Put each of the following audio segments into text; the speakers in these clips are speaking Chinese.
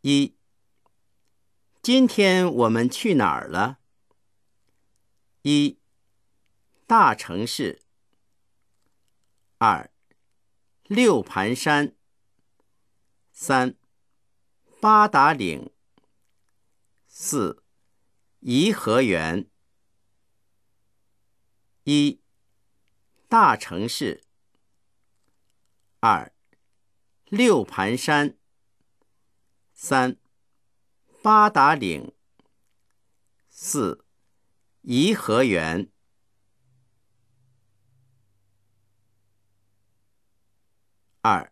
一、今天我们去哪儿了？一、大城市。二、六盘山。三、八达岭。四、颐和园。一、大城市。二、六盘山。三、八达岭。四、颐和园。二、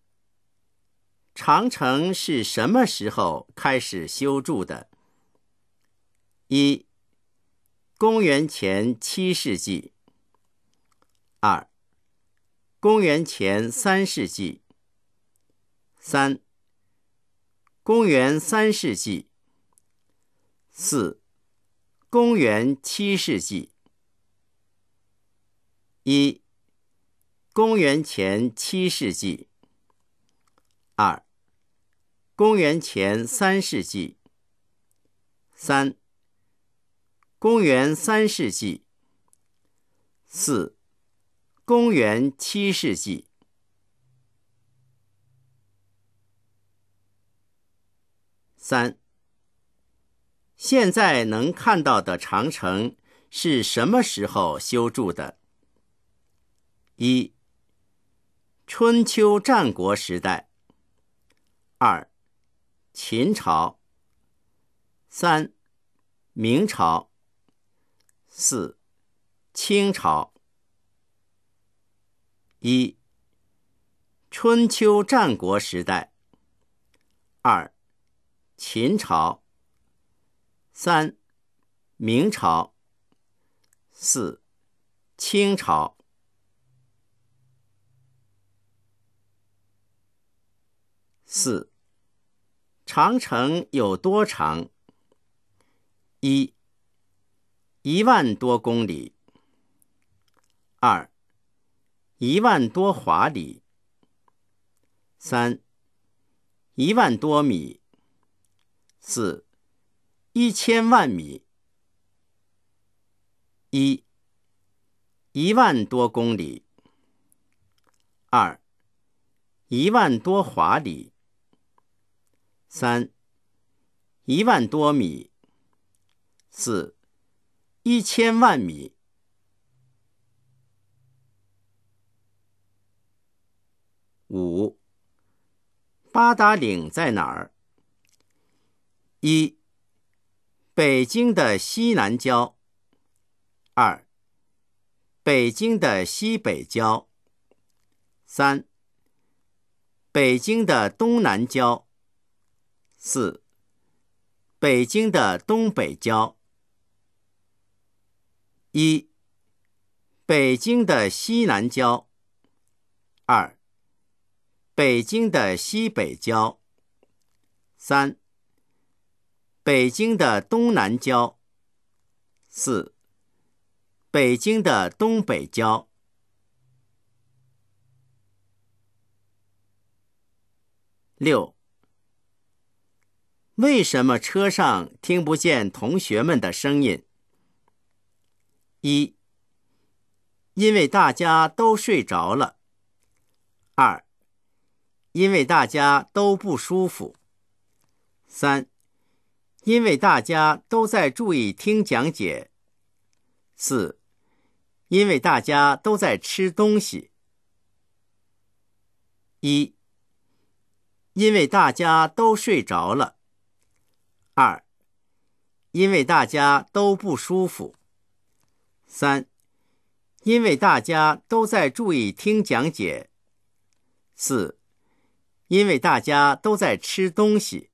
长城是什么时候开始修筑的？一、公元前7世纪。二、公元前3世纪。三、公元3世纪。四、公元7世纪。一、公元前7世纪。二、公元前3世纪。三、公元3世纪。四、公元7世纪。三、现在能看到的长城是什么时候修筑的？一、春秋战国时代。二、秦朝。三、明朝。四、清朝。一、春秋战国时代。二、秦朝。三、明朝。四、清朝。四、长城有多长？一、1万多公里。二、1万多华里。三、1万多米。四、1000万米。一、1万多公里。二、1万多华里。三、1万多米。四、1000万米。五、八达岭在哪儿？一、北京的西南郊。二、北京的西北郊。三、北京的东南郊。四、北京的东北郊。一、北京的西南郊。二、北京的西北郊。三、北京的东南郊。四、北京的东北郊。六、为什么车上听不见同学们的声音？一、因为大家都睡着了。二、因为大家都不舒服。三、因为大家都在注意听讲解。四、因为大家都在吃东西。一、因为大家都睡着了。二、因为大家都不舒服。三、因为大家都在注意听讲解。四、因为大家都在吃东西。